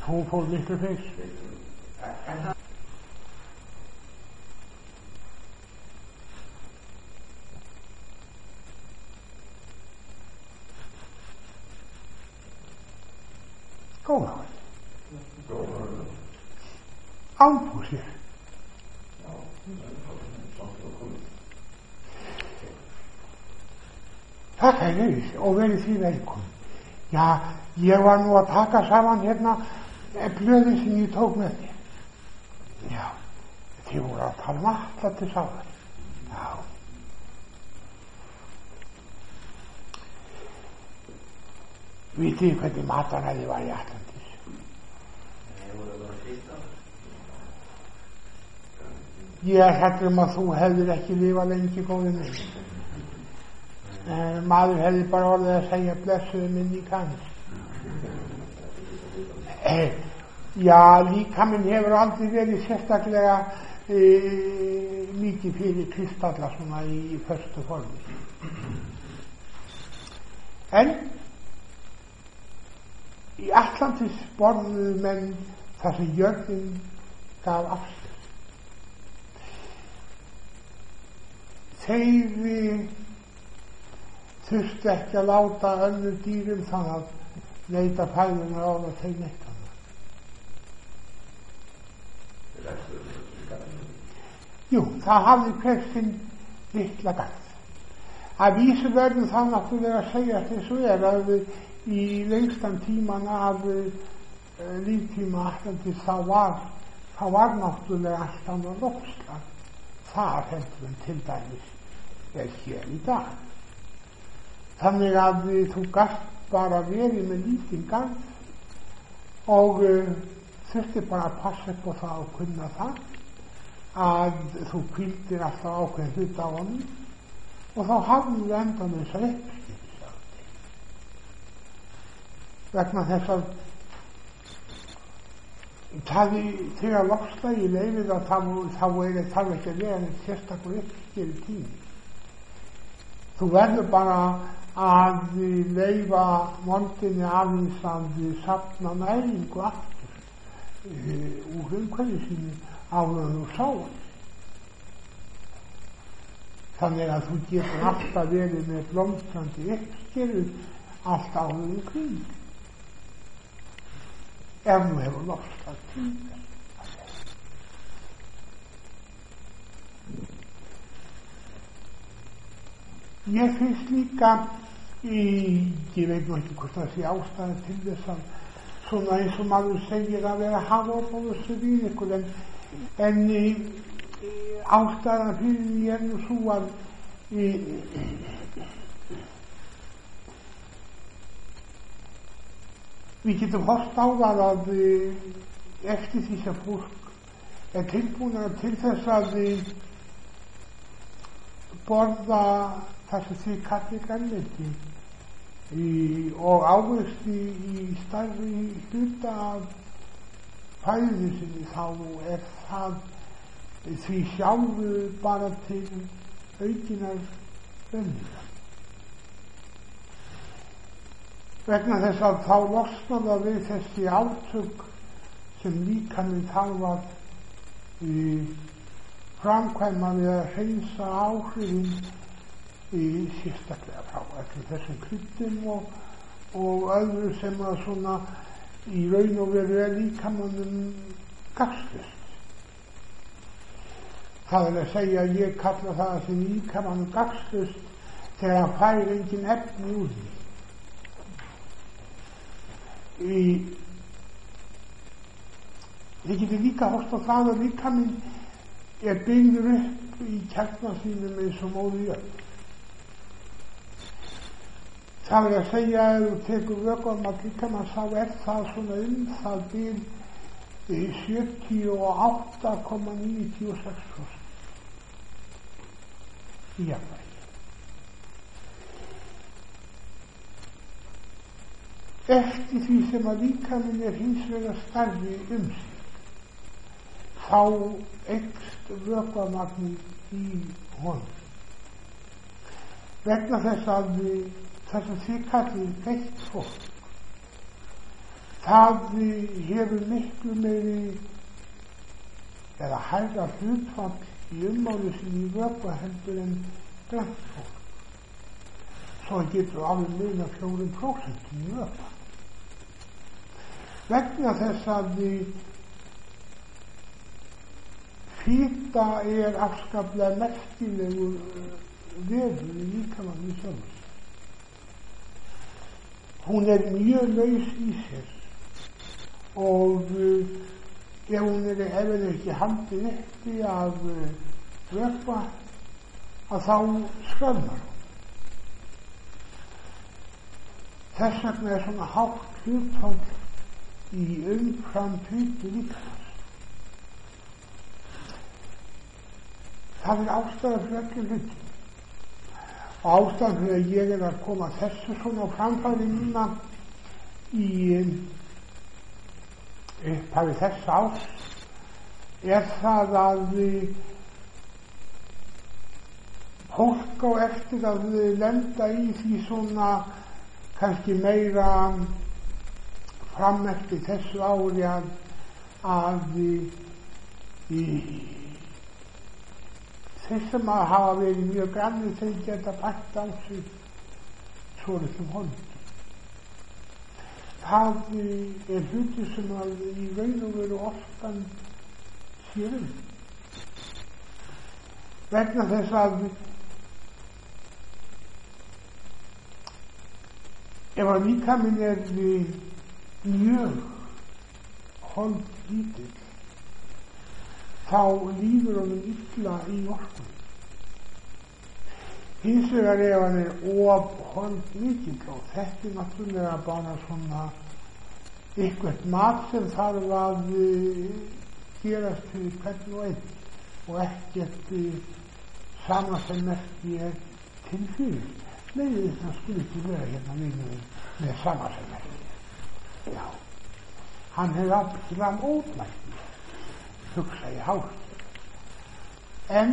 Hún fór miklu fyrst. Góða. Áfúsir. Takk fyrir og verið því velkomin. Já, ég var nú að taka saman hérna blöðin sem ég tók með þér. Já, þið voru að tala alla til sáðar. Já. Vitið þið hvernig mataræði var í Atlantis? Ég er hræddur að þú hefðir ekki lifað lengi góði mig. Maður hefði bara orðið að segja blessuðu minni kannst. Já, líkaminn hefur aldrei verið sérstaklega mikið fyrir kristalla svona í föstu formi. En í Atlantis borðuðu menn þar sem jörðin gaf af sér. Þeir þurfti ekki að láta önnur dýrum þannig að leita fæðunar á það þeim eitt annað. Jú, það hafði hver sinn litla gagn. Að vísu verður það náttúrulega að segja þess að í lengstan tíman af líftíma Atlantis þá var náttúrulega allt annað loftslag. Það heldur en til dæmis hér í dag. Þannig að þú gast bara verið með lítinn garð og þurfti bara að passa upp á það og kunna það að þú hvíldir alltaf ákveðin hlut á honum og þá hafði við endan þessar uppskipti vegna þess að þegar loftslagi leyfið að þá þarf ekki að vera neitt sérstakur uppskipti tími. Þú verður bara að leyfa moldinni aðeins að safna næringu aftur úr umhverfi sínu áður og sáan. Þannig að þú getur alltaf verið með blómstrandi uppskeru allt áður kring. Ef þú hefur loftslag til þess. Ég finnst líka ég veit nú ekki hvort það sé ástæði til þess að svona eins og maður segir að vera hafórbóðustu við ykkur en ástæðan fyrir því er nú svo að við getum horft á það að eftir því sem fólk er tilbúin til þess að borða það sem þið kallið grænmeti og ávexti í stærri hluta af fæðu sinni þá er það því sjálfu bara til aukinar venningar. Vegna þess að þá losnar það við þessi átök sem líkaminn þarf að framkvæma við að hreinsa áhrifin sérstaklega frá allir þessum kryddum og öðru sem að svona í raun og veru er líkamannum gagnslaust. Það er að segja að ég kalla það sem líkamannum gagnslaust þegar hann fær engin efni úr því. Þið getur líka horft á það að líkaminn er byggður upp í kjarna sínum eins og móður jörð. Það er að segja að þú tekur vökkum að líkamann sá er það svona það bil 78,96% í jafnvægi. Eftir því sem að líkaminn er hins vegar stærri sig þá eykst vökvamagnið í honum. Vegna þess að það sem þið kallið veikt fólk það hefur miklu meiri eða hærra hlutfall í ummáli sem í vökva heldur en grænt fólk. Svo getur alveg meina 4% í vökva. Vegna þess að fita afskaplega merkilegur vefur í líkamanum sjálfs. Hún mjög laus í sér og ef hún ekki haldið uppi af vökva að þá skrölnar hún. Þess vegna svona hátt hlutfall í umfram fitu líkamans. Það ástæða fyrir öllum hlutum. Og ástæðan fyrir að ég að koma þessu svona á framfæri núna í upphafi þess árs það að fólk á eftir að lenda í því svona kannski meira fram eftir þessu ári að þeir sem að hafa verið mjög gamlir þeir geta bætt á sig svolitlum holdum. Það hluti sem að í raun og veru oftan sér vegna þess að ef að líkaminn mjög holdlítill þá líður honum illa í orkunni. Hins vegar ef hann of holdmikill og þetta náttúrulega bara svona eitthvað mat sem þarf að gerast fyrir hvern og einn og ekkert sama sem merki til fyrir. Nei, það skulle ekki vera hérna með sama sem merki. Já, hann hefur ábyggilega ódlægt hugsa í hátt. En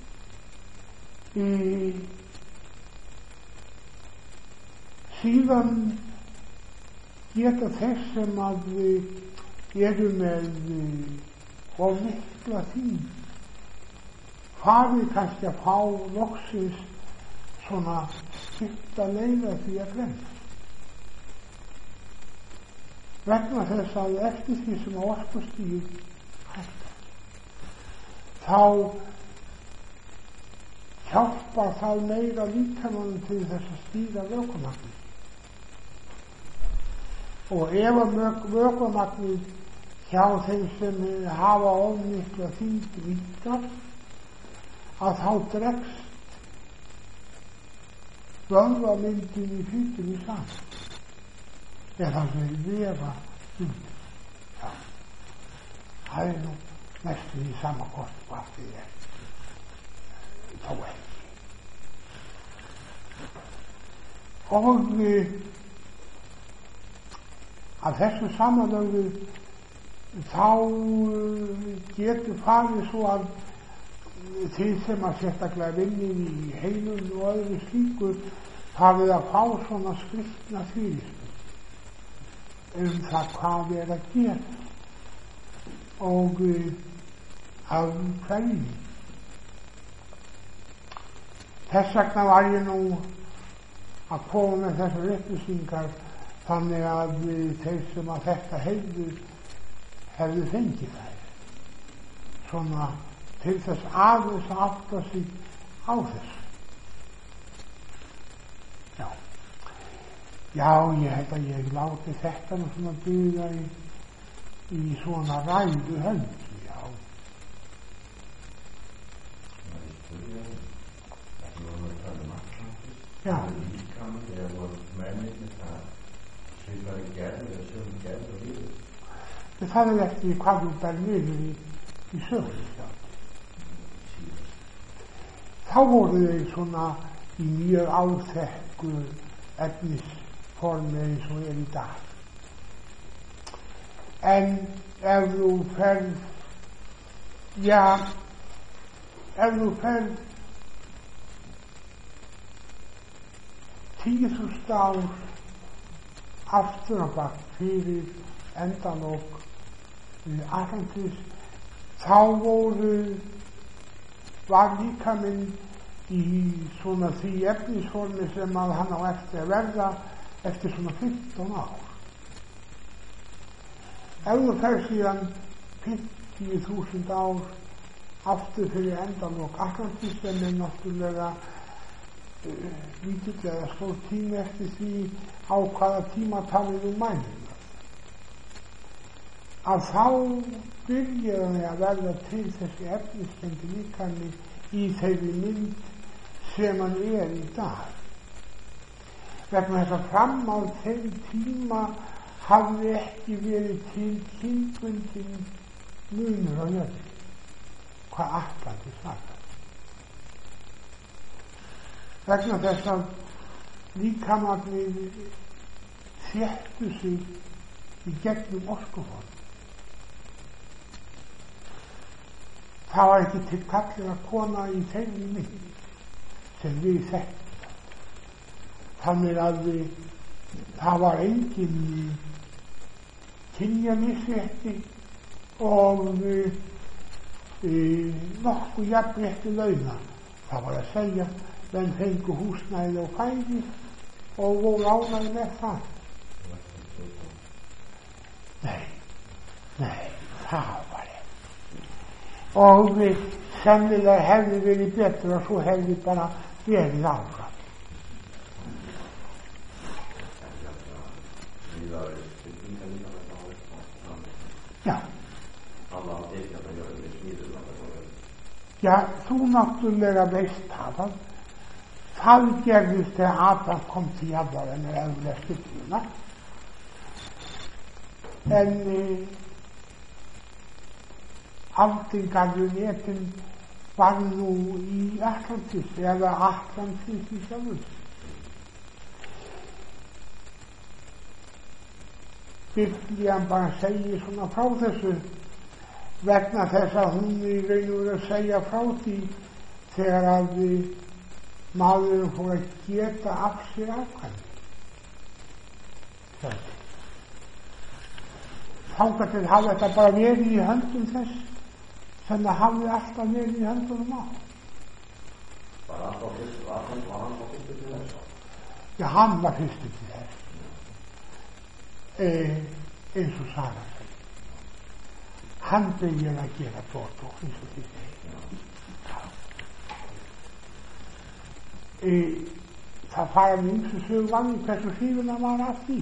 síðan geta þeir sem að eru með of mikla þyngd farið kannski að fá loksins svona stutta leiða því að glemma. Vegna þess að eftir því sem á orkustíð hættar þá hjálpar það meira líkamanum til þess að stíga vökvamagnið. Og ef að vökvamagnið hjá þeim sem hafa of mikla þyngd minnkar að þá dregst vöðvamyndin í fytunni saman. Eða þau vefa undir. Já, það nú næstum í sama hvort hvað þið þó ekki. Og að þessu samanlögu þá getur farið svo að þeir sem að sérstaklega vinni í heilum og öðru slíku farið að fá svona skriftna fyrirspurn það hvað að gera og af hverju. Þess vegna var ég nú að koma með þessar upplýsingar þannig að þeir sem að þetta hefðu fengið þær svona til þess aðeins að átta sig á þessu. Já, ég held að ég láti þetta nú svona duga í svona ræðu höldu, já. Já. Það ekki hvað þú ber niður í sögunni sjálf. Þá voru þeir svona í mjög áþekku efnisformi eins og í dag. En ef þú ferð 10.000 ár aftur á bak fyrir endalok Atlantis, þá var líkaminn í svona því efnisformi sem að hann á eftir að verða eftir svona 15 ár. Ef þú fer síðan 50.000 ár aftur fyrir endalok Atlantis, sem náttúrulega lítill eða stór tími eftir því á hvaða tímatalið þú mælir, að þá byrjaði að verða til þessi efniskendi líkami í þeirri mynd sem hann í dag. Vegna þess að fram á þeim tíma hafði ekki verið til kynbundin munur á jörðinni, hvað Atlantis var. Vegna þess að líkamarnir þéttu sig í gegnum orkuform. Það var ekki til kallega kona í þeirri mynd sem við þekktum. Þannig að það var engin kynjamisrétti og nokkuð jafnrétti launa. Það var að segja, menn fengu húsnæði og fæði og voru ánægðir með það. Nei, það var og sennilega hefði verið betur og svo hefði bara verið áfram. Já, þú náttúrulega veist það gerðist þegar Adam kom til jarðar með eðlilega styrkjuna, en aldingarðunetin var nú í Atlantis eða Atlantis í sjálfur. Biblían bara segir svona frá þessu vegna þess að hún í raun og veru að segja frá því þegar að maðurinn fór að geta af sér afkvæmi. Þangað til hafði þetta bara verið í höndum þess sem það hafði alltaf verið í höndunum á. Var hann fyrstur til þess? Já, hann var fyrstur til þess. Eins og Sara segir. Hann byrjaði að gera bort og eins og því segir. Það fara með ýmsu sögum hversu hrifinn hann var af því.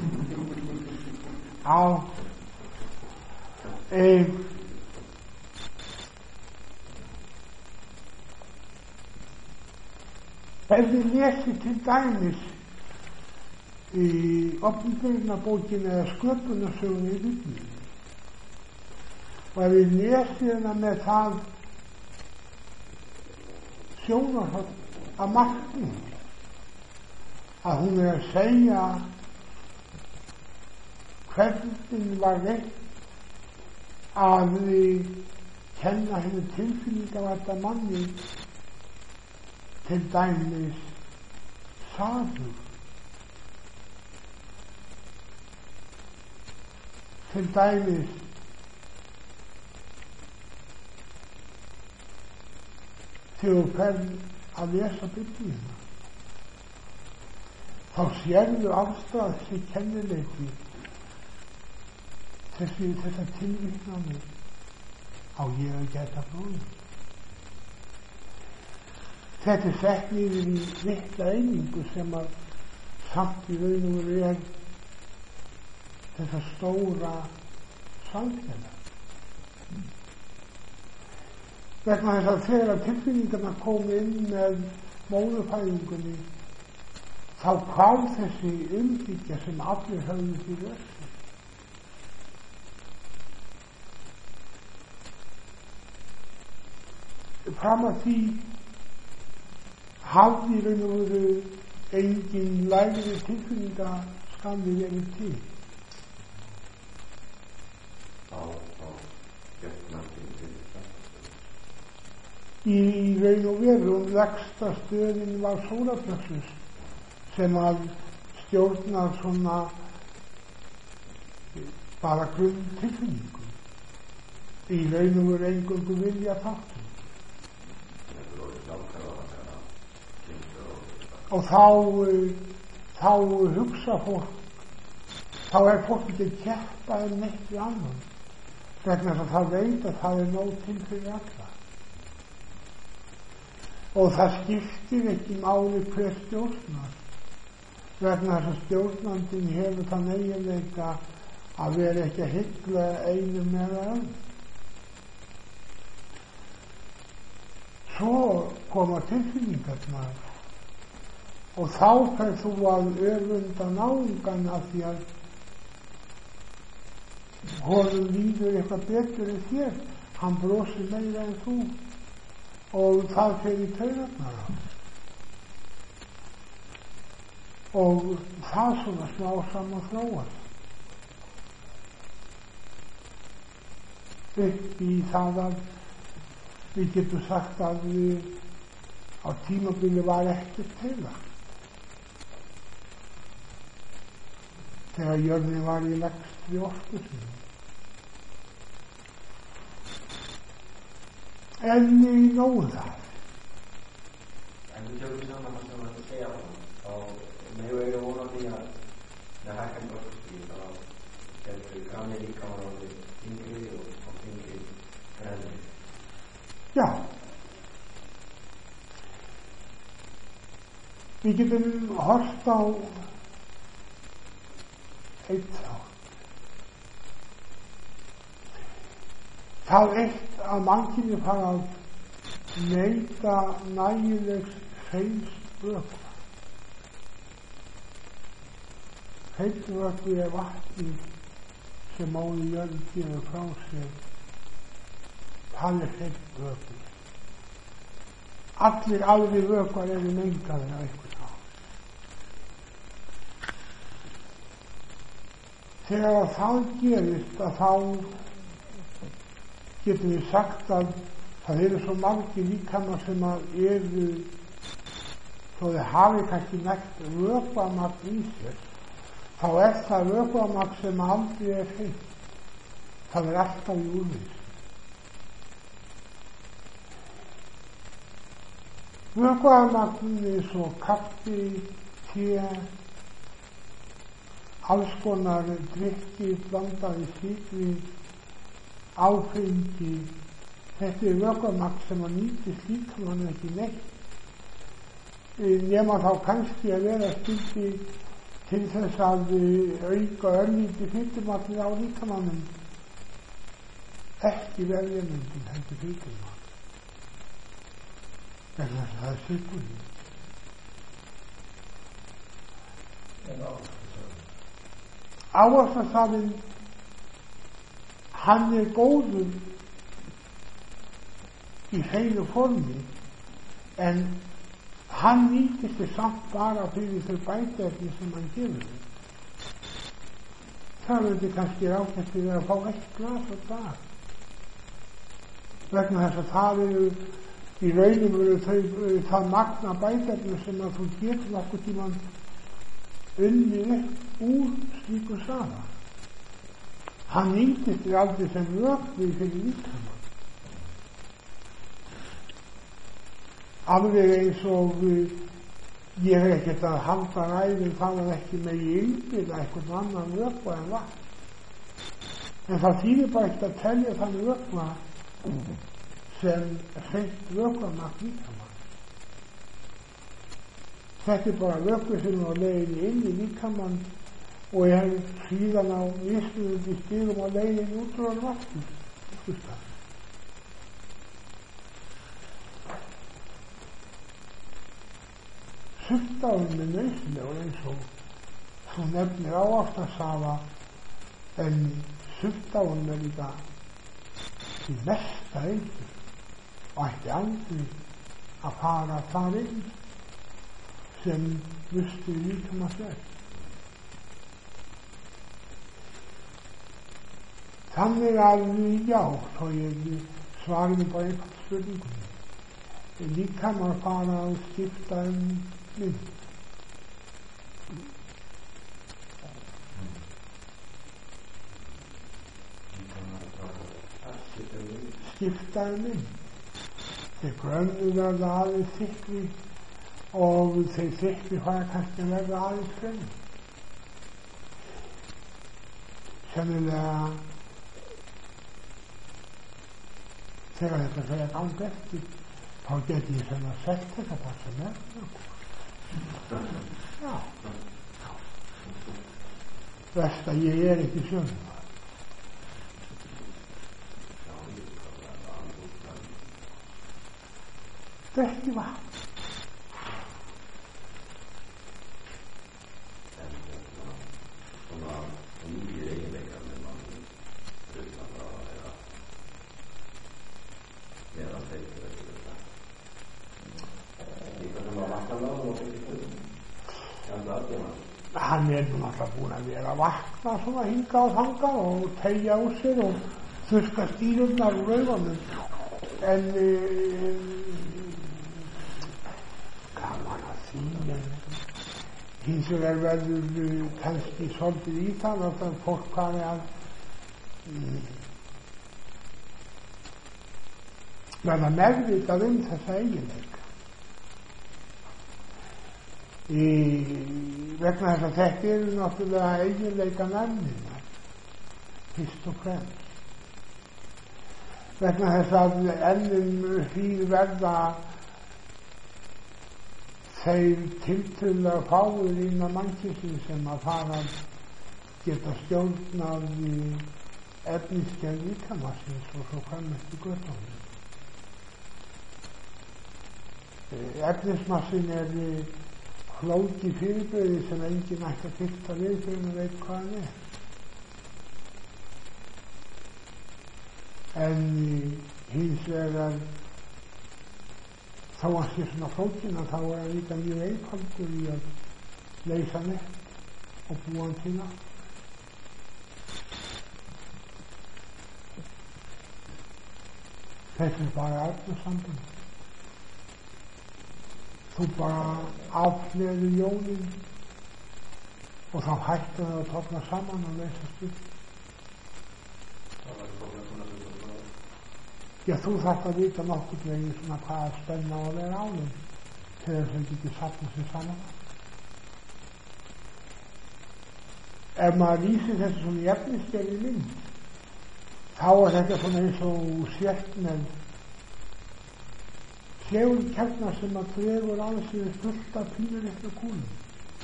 Ef við lesum til dæmis í Opinberunarbókinni eða Sköpunarsögunni í Biblíunni og ef við lesum hérna með það sjónarhorn að markmiði að hún að segja hvernig var reynt að kenna henni tilfinningavætta manni, til dæmis saður, til dæmis þegar þú ferð að lesa Biblíuna þá sérðu alltaf þessi kennileiki, þessa tilvitnanir á ég að geta bróðum. Þetta er sett niður í litla einingu sem að samt í raun og veru þessa stóra samfélag. Vegna þess að þegar tilfinningarna komu inn með móðurfæðingunni þá kom þessi umbyggja sem allir höfðu fyrir össu. Fram að því hafði í raun og veru engin lægri tilfinningaskammi verið til. Í raun og veru lægsta stöðin var sólarplexus sem að stjórna svona bara grunn tilfinningum, í raun og veru eingöngu vilja þáttum. Og þá hugsa fólk, þá fólk ekki að keppa neitt við annan, vegna þess að það veit að það nóg til fyrir alla. Og það skiptir ekki máli hver stjórnar, vegna þess að stjórnandinn hefur þann eiginleika að vera ekki að hygla einum eða öðrum. Svo koma tilfinningarnar og þá fer þú að öfunda náungan af því að honum líður eitthvað betur en þér, hann brosir meira en þú og það fer í taugarnar á og það svona smá saman þróast upp í það að við getum sagt að á tímabili var ekkert heila þegar jörðin var í legstri orku sinni. En í nógu það. En þú kemur saman að það að segja þá með eiga vona því að það hækkandi orkustíð þá getur gamli líka var orðið yngri og yngri græni. Já. Við getum horft á eitt þátt. Það eitt að mannkynni fara að neita nægilegs hreins vökva. Hreins vökvi er vatni sem móðir jörð gefur frá sér. Það er hreins vökvi. Allir aðrir vökvar eru mengaðir af einhvern hátt. Þegar það gerist að þá getum við sagt að það eru svo margir líkamar sem að eru þó þeir hafi kannski nægt vökvamagn í sér þá er það vökvamagn sem aldrei er hreint. Það er alltaf í úrvinnslu. Vökvamagn eins og kaffi, te, alls konar drykki blandaði sykri, áfengi, þetta er vökvamagn sem að nýtist líkamann ekki neitt. Nema þá kannski að vera skyldi til þess að auka örlíti fitumagn á líkamannum, ekki verðjamyndin heldur fitumagn. Þess að það er sykurinn. Ávaxtasafinn, hann er góður í hreinu formi en hann nýtist þér samt bara fyrir þau bætefni sem hann gefur. Það verður kannski ágætt við að fá eitt glas á dag. Vegna þess að það eru í raunum eru það magna bætefni sem að þú getur okkur tímann unnið upp úr slíku safa. Hann nýtist þér aldrei sem vökvi fyrir líkamann. Alveg eins og ég hef ekkert að halda ræðum það að ekki megi innbyggja eitthvað annan vökva en vatn. En það þýðir bara ekkert að telja þann vökva sem hreint vökvamagn líkamann. Þetta er bara vökvi sem er á leiðinni inn í líkamann og er síðan á mismunandi stigum á leiðinni út úr vatni. Sultáin er nauðsynlegur eins og þú nefnir ávaxtasafa en sultáin er líka því mesta eitur og ætti aldrei að fara þar inn sem lustur líkamans. Þannig að já, þá ég svari mig bara eitthvað spurningunni. Líkamar fara að skipta mynd. skiptaði mynd. Þeir grönnu verða aðeins þykkri og þeir þykkri fara kannski að verða aðeins grönnu. Sennilega þegar þetta fer að ganga eftir þá geti ég sennilega sett þetta bara sem Já. Verst að ég ekki sjónum. Drekki vatn. Hann náttúrulega búinn að vera að vakna svona hingað og þangað og teygja úr sér og þurrka stýrurnar úr augunum. En gaman að því, hins vegar verður kannski svolítið í það að fólk fari að verða meðvitað þessa eiginleika. Vegna þess að þetta eru náttúrulega eiginleika nefnina fyrst og fremst. Vegna þess að ennum hríð verða þeir tiltölulega fáir innan mannkynnsins sem að fara að geta stjórnað efnisgerð líkamassins og svo fram eftir götunum. Efnismassin flóki fyrirbyrði sem enginn ætti að fyrta við fyrir að veit hvað hann En hins vegar þá að sé svona flókina þá hann líka mjög einfaldur í að leysa hann upp og búa hann til það. Þetta bara efnasamband. Þú bara afhleður jónin og þá hættu þau að topna saman og leysast upp. Já, þú þarft að vita nokkuð veginn svona hvað að spenna á að vera á þeim til þess að geti safna sér saman. Ef maður lýsir þessu svona í efnisgerði mynd þá þetta svona eins og sértnefn segulkjarnar sem að dregur aðeins við fullt af pínulitlu kúlum.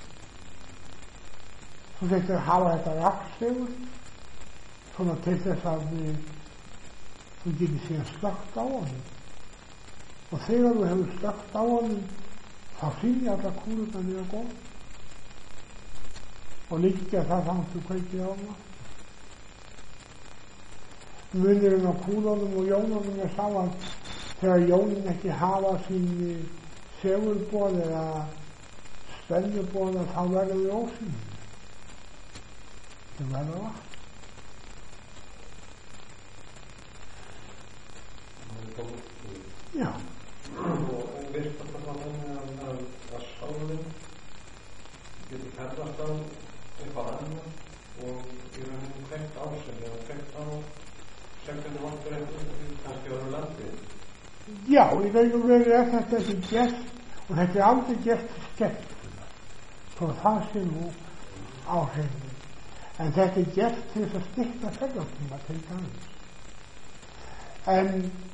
Þú þurftir að hafa þetta rafsegul svona til þess að þú getur síðan slökkt á honum. Og þegar þú hefur slökkt á honum þá hrynja allar kúlurnar niður góð og liggja það þannig þú kveikir á hana. Munurinn á kúlunum og jónunum sá að þegar jónin ekki hafa sín segulboð eða spennuboð þá verður við ósýnileg. Það verður vatn. Já. Og virkar það þannig að sálinn getur ferðast á eitthvað annað og í rauninu kveikt á sig eða kveikt á segjandi vantur eitthvað kannski öðru landið. Já, í raun og veru þetta ekki gert og þetta aldrei gert skemmtilega svo það sé nú á hreinu. En þetta gert til þess að stytta ferðartíma til dæmis. En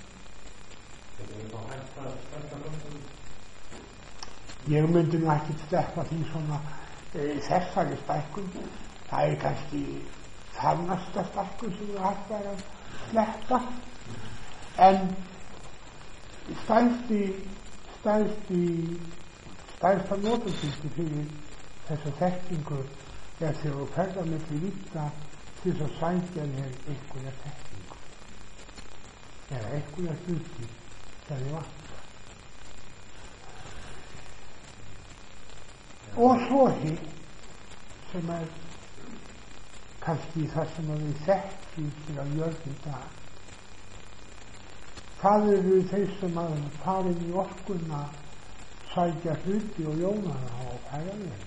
ég myndi nú ekki steppa því svona þessari stækkun. Það kannski þarnasta stækkun sem við hægt að sleppa. En stærsta notaskipti fyrir þessa þekkingu þegar þú ferðar milli vídda til þess að sækja þér einhverja þekkingu eða einhverja hluti þegar þið vantar. Og svo hitt sem kannski það sem við þekkjum til að gjörða í dag. Það eru þeir sem að fara inn í orkuna, sækja hluti og jónana og færa við.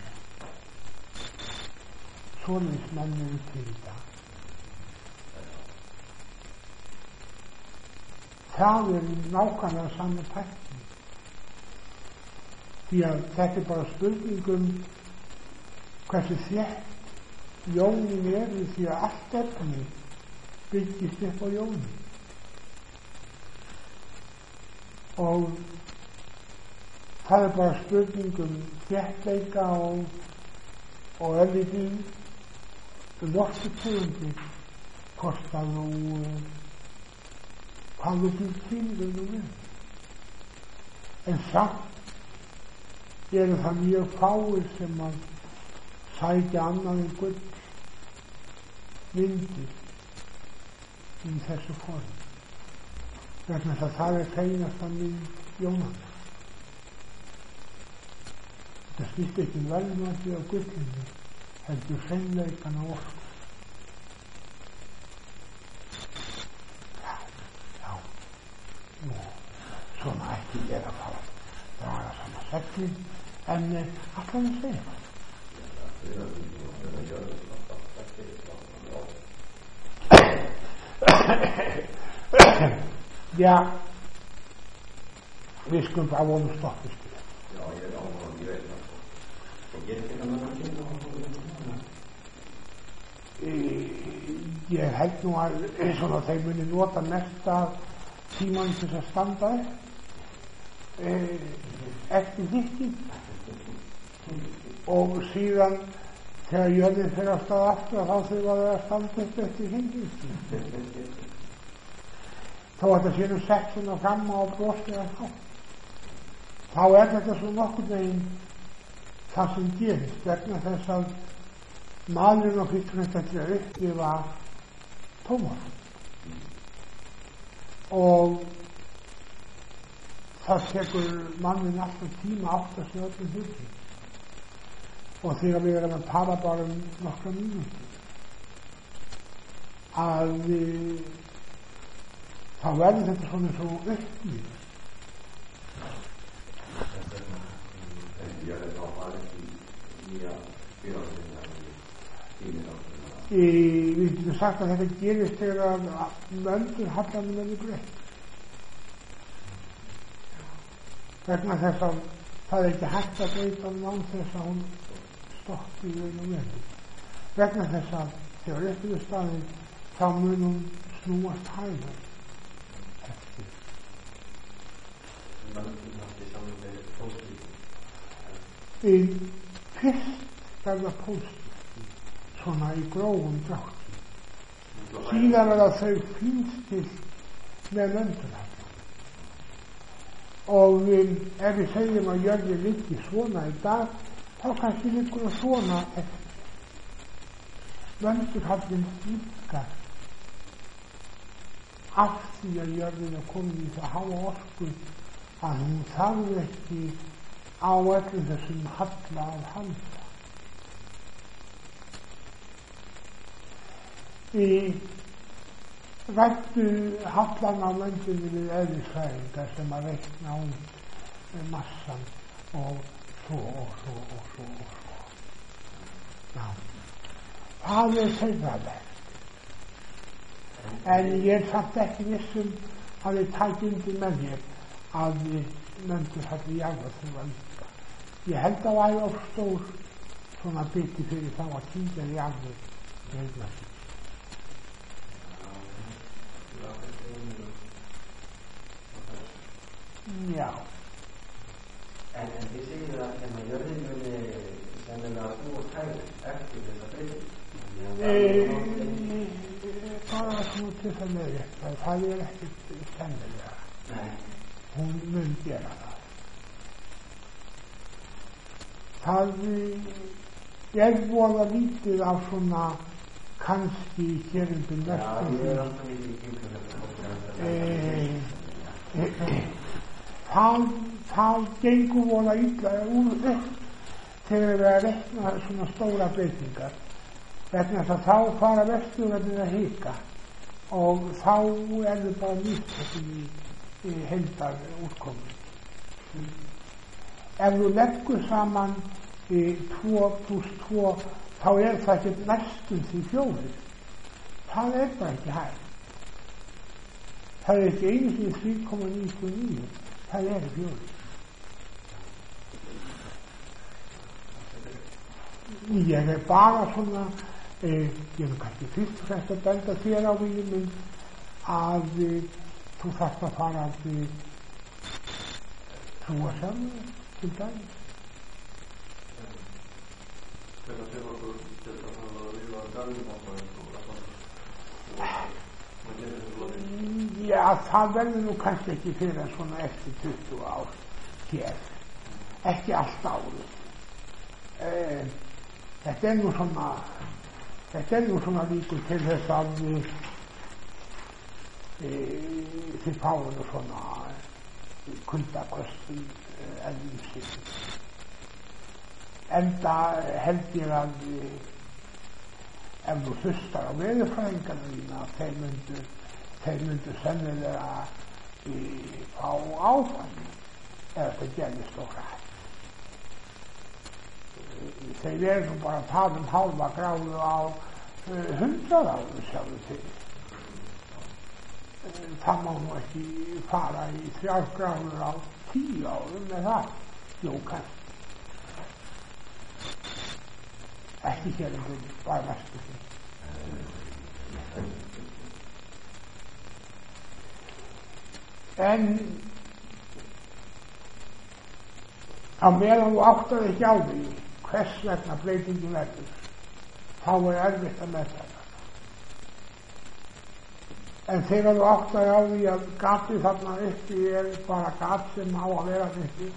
Svoleiðis menn eru til í dag. það nákvæmlega saman tækni. Því að þetta bara spurningum hversu þétt jónin eru, því að allt efni byggist upp á jónin. Og það bara spurningum þéttleika og örlítið vortutegundir hvort að þú hvað þú býr til við. En samt eru það mjög fáir sem að sækja annað en gull myndir í þessu form, vegna þess að það hreinasta mynd Jónanna. Þetta snýst ekki velmæti á gullinu, heldur hreinleikan á orku. Svona ekki gera það að draga saman seglin, en allt hann að segja það. Já, við skulum bara vonu stoppist. Já, ég ávonum, ég veit það. Og ég ekki það með Ég held nú að svona þeir muni nota mesta tímann til að standa eftir hikki og síðan þegar jörðin fyrir að staða aftur þá þurfa þeir að standa upp eftir hikki. Þó að þetta sé nú sett svona fram á broslega þá þetta svo nokkur veginn það sem gerist, vegna þess að maðurinn og fyrst þetta er upplifa tómar og það tekur mannin alltaf tíma átt að segja öllum hluti og þegar við erum að tala bara nokkra mínútur að þá verður þetta svona svo upplifað. Við getum sagt að þetta gerist þegar möndur hallanum verður breytt, vegna þess að það ekki hægt að breyta án þess að hún stoppi í raun og veru, vegna þess að þegar eftir staðinn þá mun hún snúast hægur eftir. Fyrst verða póstur svona í grófum dráttum, síðan er að þau fínstilt með möndurhallan og ef við segjum að jörðin liggi svona í dag þá kannski liggur það svona eftir. Möndurhallin líkar af því að jörðin er komin í það háa orku að hún þarf ekki á öllum þessum halla að halda. Við ræddu hallan á möndunni við eðlisfræðingar sem að reikna út massan og svo. Já, það er þeirralegt. En ég er samt ekki vissum að ég tæki undir með mér að möndur halli jáða þurfa líka. Ég held að það væri of stór svona biti fyrir þá að kyngja jáður reyna sig. Já. En þið segir að jörðin muni sennilega búa hægur eftir þessa breyting. Bara svona til það með rétt, það er ekkert sennilega. Nei. Hún mun gera það. Það er voða lítið á svona kannski hérundum verðstum. Já, ég er alltaf í það gengur voða illa úr upp þegar við að reikna svona stóra breytingar, vegna þess að þá fara Vesturlöndin að hika og þá er það bara nýtt í heildar útkomu. Ef þú leggur saman 2 + 2 þá er það ekki næstum því 4. Það er bara ekki hægt. Það ekki einu sinni 3,99, það 4. Ég bara svona, ég kannski fyrst og fremst að benda þér á mínum að þú þarft að fara að trúa sjálfur til dæmis. Hvernig sér okkur til að hafa að lífa að dæmis Já, það verður nú kannski ekki fyrir en svona eftir 20 ár hér, ekki allt árið. Þetta er nú svona líkur til þess að þið fáið nú svona kuldakostum lífsins. Enda held ég að ef þú hlustar á veðurfræðingarna þína þeir myndu sennilega fá áfram ef þetta gerðist og hrætt. Þeir nú bara að tala hálfa gráðu á 100 árum sjálfur til. Það má nú ekki fara í 3 gráður á 10 árum með það. Jú, kannski. Ekki hér bara næstu því. En á meðan þú áttar ekki á því hvers vegna breytingin verður, þá erfitt að meðtaka. En þegar þú áttar á því að gatið þarna uppi bara gat sem á að vera uppi,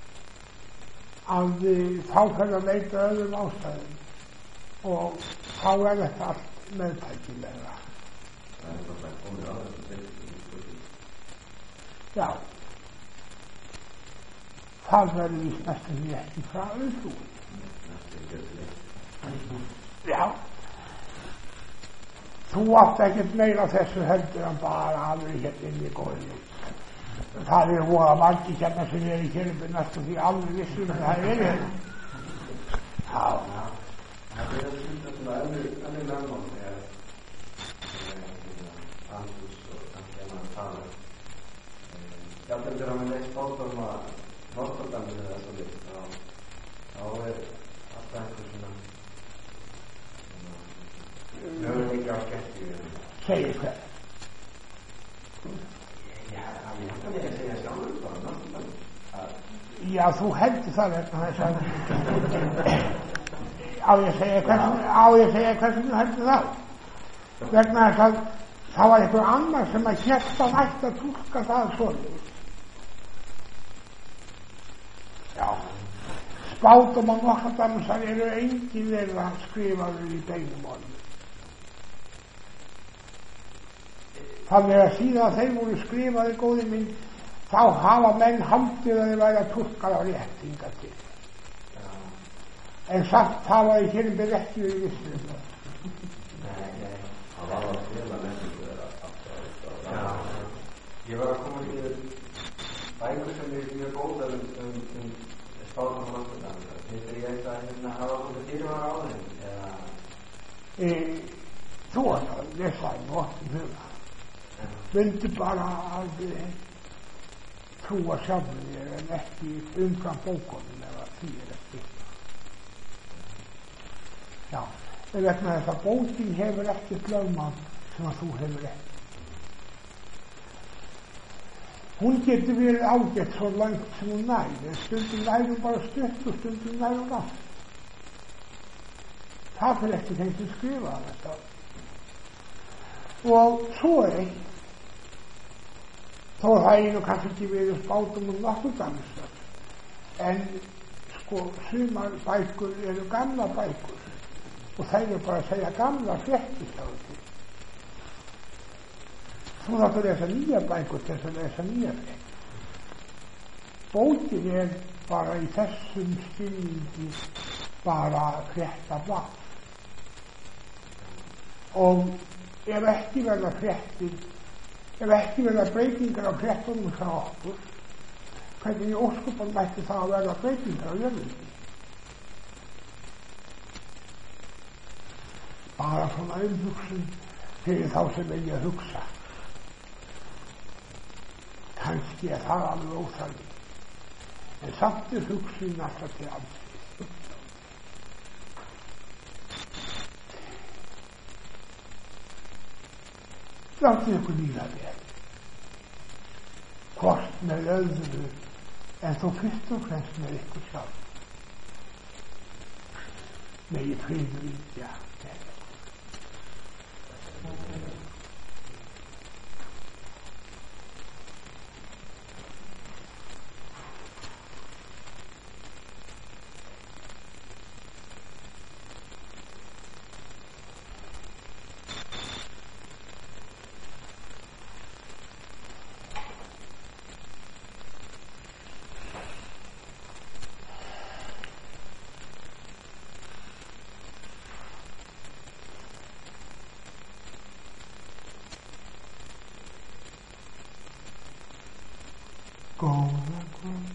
að þá fer að leita öðrum ástæðum og þá þetta allt meðtækilega. Já, það verður víst næstum því ekki frá auðtrúi. Já, þú átt ekkert meira þessu heldur en bara alveg hérna inn í góðinu. Það voða margir hérna sem í kjörfi næstum því alveg vissum að það hérna. Já. Það að skilta svona önnur lögmál þegar andlús og kannski að maður tala. Jafnvel þegar maður leist spátorma Nostradamus eða svo líkt, þá alltaf einhver svona möguleika á skemmti. Segir hver? Já, ég ætla mér að segja sjálfur bara Nostradamus. Já, þú heldur það vegna þess að á ég að segja hversu þú heldur það. Vegna þess að það var einhver annar sem að hérst að ætti að túlka það svona. Já, spátum á Nostradamusar engin þeirra skrifaður í beinum orðum. Þannig að síðan þeir voru skrifaði góði minn, þá hafa menn haldið að þeir væri að túlka á réttinga til. En samt hafa þeir hér ekki verið vissir um það. Nei, það var að skrifa menningu þeirra aftur. Ég var að koma til bækur sem mjög góðar spátum á Nostradamus. Finnst ég eitthvað að hafa komið fyrirvara á þeim? Þú að lesa í nóttum huga. Vildi bara að trúa sjálfur þér en ekki umfram bókunum eða því ekki. Já, en vegna þess að bókin hefur ekkert lögmál sem að þú hefur ekki. Hún getur verið ágætt svo langt sem hún næri, stundum næri bara stutt og stundum næri langt. Það fyrir ekki þeim sem skrifa þetta. Og svo eitt, þó það nú kannski ekki verið spátum Nostradamusar, en sko sumar bækur eru gamla bækur og þeir bara að segja gamla fréttir hjá því. Þú þarf að lesa nýja bækur til þess að lesa nýja fréttir. Bókin bara í þessum skilningi bara fréttablað. Og ef ekki verða fréttir, ef ekki verða breytingar á fréttunum frá okkur, hvernig í ósköpunum mætti það að verða breytingar á jörðinni? Bara svona umhugsun fyrir þá sem vilja hugsa. kannski það alveg óþarfi. En samt hugsun alltaf til alls. Látið ykkur líða vel. Hvort með öðru en þó fyrst og fremst með ykkur sjálf. Megi friður ríkja með ykkur. Góða kvöld.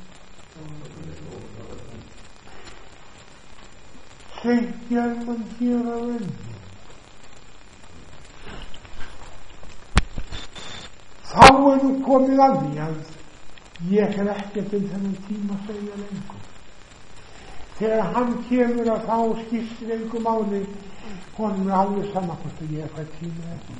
Segja mann hér á enni. Þá nú komið að því að ég ekkert þennan tíma að segja lengur. Þegar hann kemur að þá skiptir engu máli, honum alveg sama hvort ég fæ tíma ekki.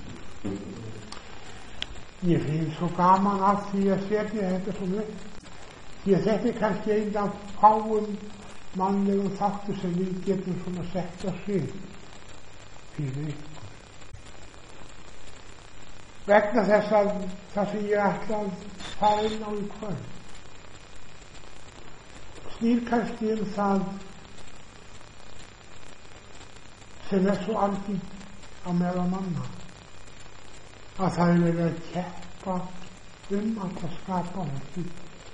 Ég finn svo gaman af því að setja þetta svona upp. Því að þetta kannski einn af fáum mannlegum þáttur sem við getum svona sett á svið fyrir ykkur. Vegna þess að það sem ég ætla að fara inn á í kvöld snýr kannski það sem svo algengt á meðal manna. Að það verið að keppa að skapa þetta.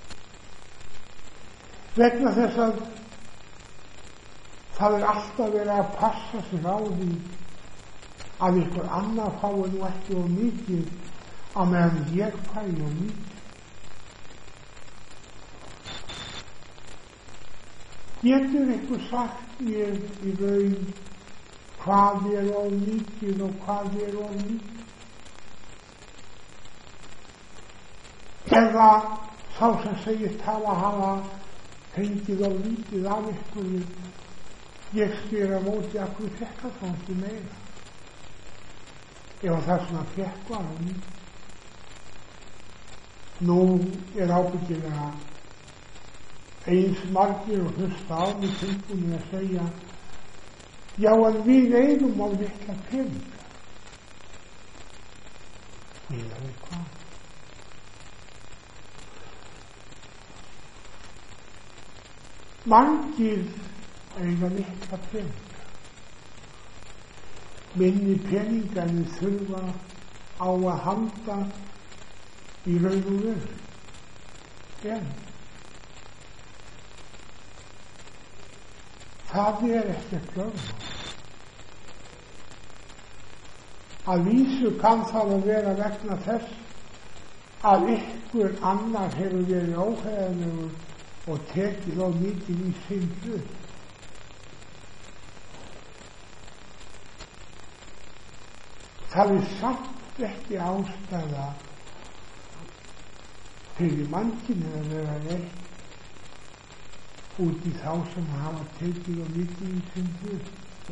Vegna þess að það alltaf verið að passa sig á því að ykkur annar fái nú ekki of mikið á meðan ég fæ of mikið. Getur ykkur sagt mér í raun hvað of mikið og hvað of mikið? Eða sá sem segist hafa fengið of lítið af ykkur, ég spyr á móti að hverju fekk það þá ekki meira. Ef það sem að fekk var of lítið. Nú ábyggilega eins margir og hlusta á mig tilbúinir að segja já en við eigum of litla peninga. Eða við hvað? Margir eiga litla peninga. Minni peningarnir þurfa á að halda í raun og veru. En það ekkert lögmál. Að vísu kann það að vera vegna þess að ykkur annar hefur verið óheiðarlegur og tekið á mikið í sinn hlut. Það samt ekki ástæða fyrir mannkynið að vera reitt út í þá sem hafa tekið á mikið í sinn hlut.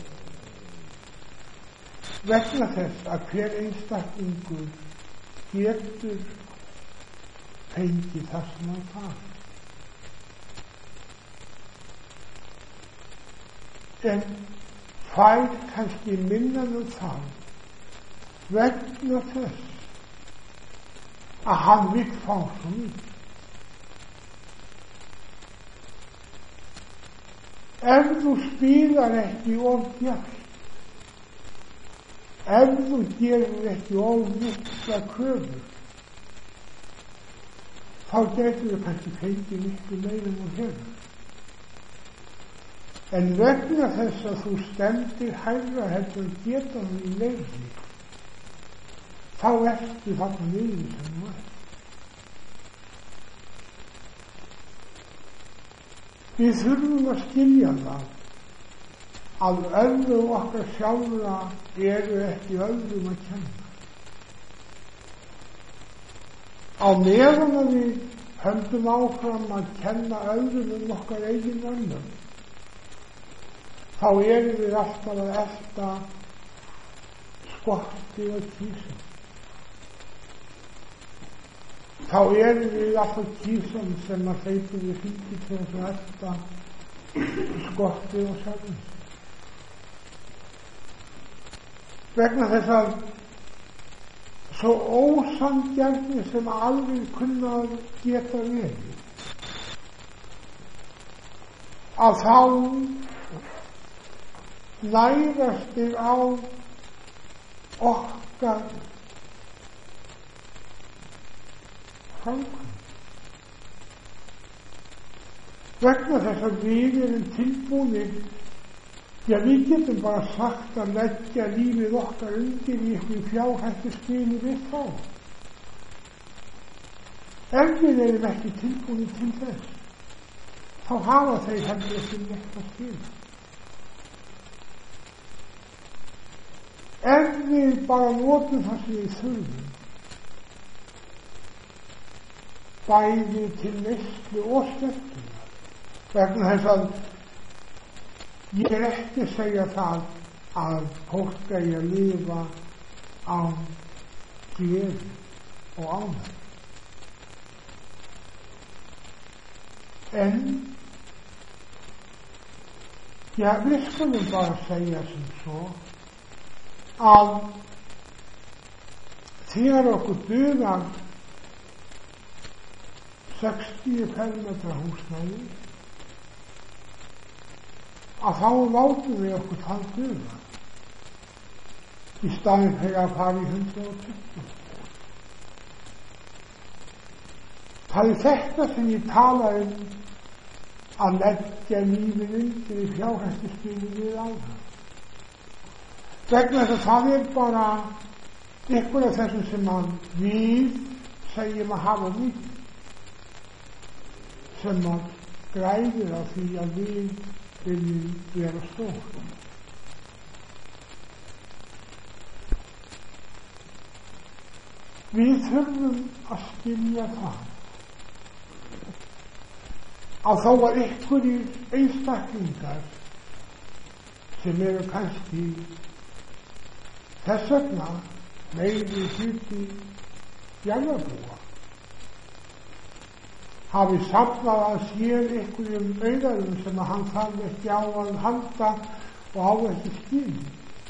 Vegna þess að hver einstaklingur getur fengið það sem hann þarf. En fær kannski minna það vegna þess að hann vill fá svo mikið. Ef þú spilar ekki of djarft, ef þú gerir ekki of mikla kröfur, þá getur þú kannski fengið miklu meira en þú hefur. En vegna þess að þú stendir hærra heldur að geta hann í leiði, þá ertu þarna niður sem þú ert. Við þurfum að skilja það að öðrum okkar sjálfra eru ekki öðrum að kenna. á meðan að við höldum áfram að kenna öðrum okkar eigin önnum, þá erum við alltaf að elta skotti og kísum. Þá erum við alltaf kísum sem að hleypum við hringi til þess að elta skotti og sjálfum. Vegna þess að svo ósanngjarnir sem alveg kunna að geta verið, að þá nærast þig á okkar framkvæmd. Vegna þess að við erum tilbúnir, já, við getum bara sagt að leggja lífið okkar undir í ykkur fjárhættuspili við þá. Ef við erum ekki tilbúnir til þess, þá hafa þeir heldur ekki neitt að skila. Ef við bara notum það sem við þurfum, bæði til neyslu og skemmtunar, vegna þess að ég er ekki að segja það að fólk eigi að lifa á gleði og ánægju. En já, við skulum bara segja sem svo að þegar okkur dugar 60 fermetra húsnæði, að þá látum við okkur það duga í staðinn fyrir að fara í 120. Það er þetta sem ég tala að leggja lífið undir í fjárhættuspili við áður. Vegna þess að það er bara ykkur af þessum sem að við segjum að hafa mikið, sem að græðir á því að við viljum vera stór. Við þurfum að skilja það að þó að einhverjir einstaklingar sem eru kannski þess vegna meiri hluti jarðarbúa hafi safnað að sér einhverjum auðæðum sem að hann þarf ekki á að halda og á ekki skil,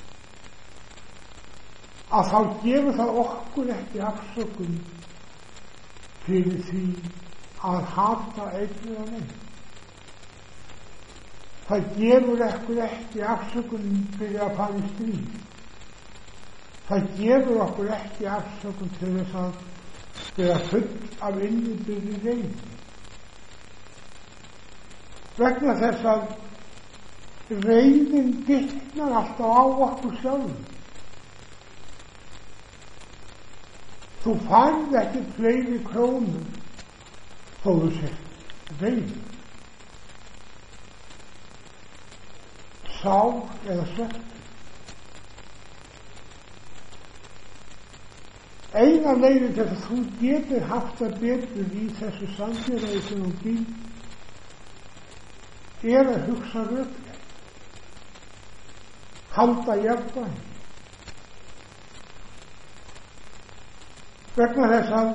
að þá gefur það okkur ekki afsökun fyrir því að hata einhverja neitt. Það gefur okkur ekki afsökun fyrir að fara í stríð. Það gefur okkur ekki afsökun til þess að vera full af innibyrði reiði. Vegna þess að reiðin bitnar alltaf á okkur sjálfum. Þú færð ekki fleiri krónur þó þú sért reiður, sár eða svekktur. Eina leiðin til að þú getur haft það betur í þessu samfélagi sem þú býr er að hugsa röklega, halda jafnvægi. Vegna þess að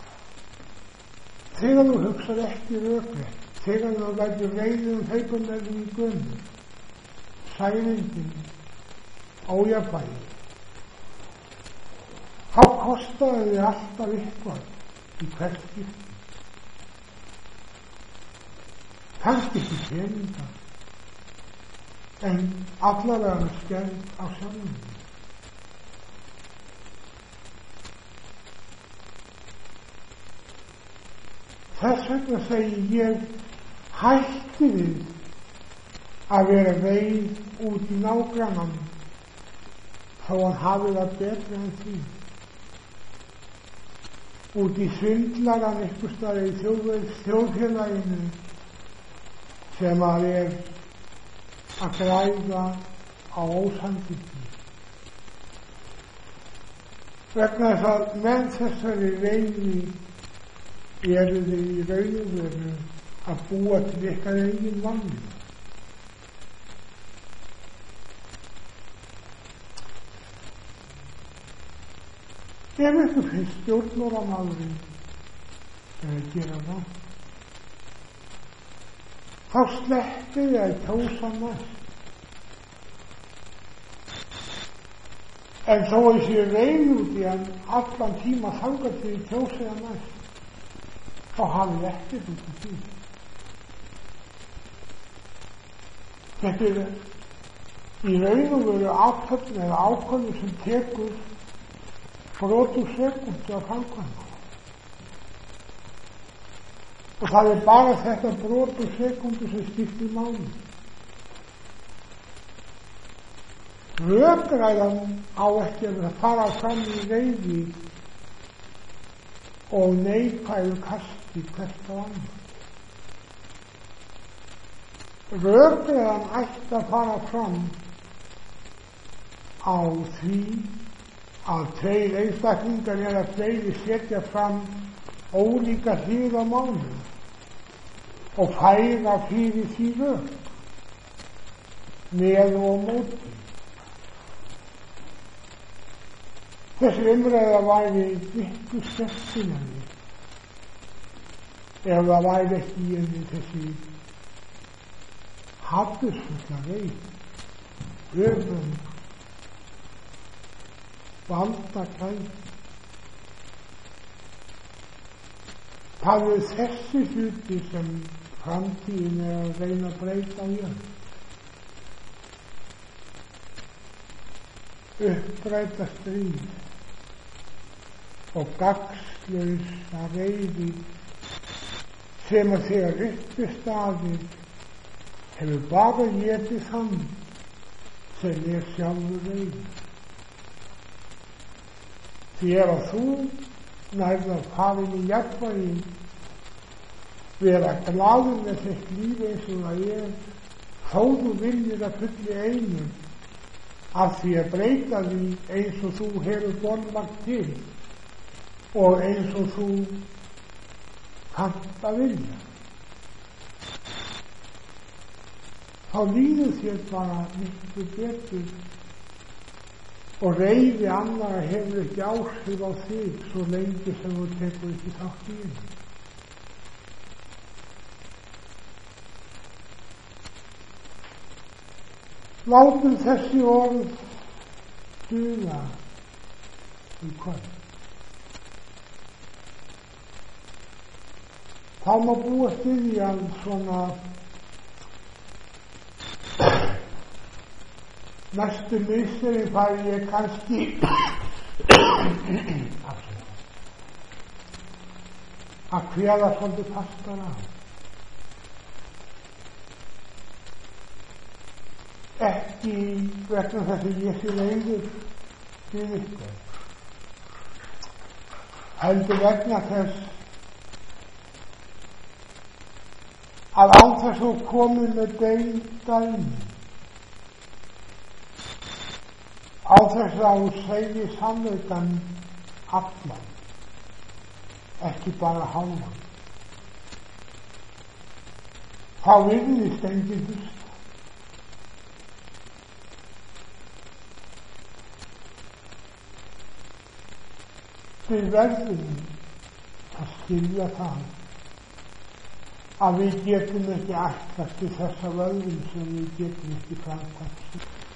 þegar þú hugsar ekki röklega, þegar þú verður reiður heikunlega í gunni, sælingin, ójafnvægi, þá kostaði þið alltaf eitthvað í hvert skipti. Kannski ekki peningar, en allavega skerð á sjálfum. Þess vegna segi ég, hætti við að vera veið út í nágrannanum þó hann hafi það betra en því. Út í svindlaran einhvers staðar í þjóðfélaginu sem að er að græða á ósanngjörni. Vegna þess að með þessari reiði eru þið í raun og veru að búa til ykkar eigin vanlíðan. Ef ykkur finnst stjórnmálamaðurinn gera það, þá sleppið þið að kjósa næst. En þó að ég reyni út í hann allan tíma þangað til ég kjósi það næst, þá hafði ég ekkert út í því. Þetta er í raun og veru athöfn eða ákvörðun sem tekur brotu sekundu að framkvæma. Og það er bara þetta brotu sekundu sem skiptir máli. Rökræðan á ekki að fara fram í reiði og neikvæðu kasti hvert á annar. Rökræðan ætti að fara fram á því að tveir einstaklingar eða fleiri setja fram ólíka hlið á málum og færa fyrir því rök, með og móti. Þessi umræða væri miklu skemmtilegri ef það væri ekki í henni þessi hatursfulla reið, öfund, valdaklæði. Það er þessi hluti sem framtíðin er að reyna að breyta í hann. Uppræta stríð og gagnslausa reiði sem að þegar uppi staðið hefur bara étið hann sem er sjálfur reiði. Því ef að þú nærðu að fara inn í jafnvægi, vera glaður með þitt líf eins og það er, þó þú viljir að fulli einu af því að breyta því eins og þú hefur boðlagt til og eins og þú kannt að vilja. Þá líður þér bara miklu betur og reiði annara hefur ekki áhrif á þig svo lengi sem þú tekur ekki þátt í henni. Látum þessi orð duga í kvöld. Þá má búast við í hann svona næstu misseri fari ég kannski að kveða svolítið fastar á. Ekki vegna þess að ég sé leiður við ykkur, heldur vegna þess að án þess að komi með dæmi, á þess að hún segi sannleikann allan, ekki bara hálfan, þá virðist enginn hlusta. Við verðum að skilja það að við getum ekki ætlast til þessa völdum sem við getum ekki framkvæmt.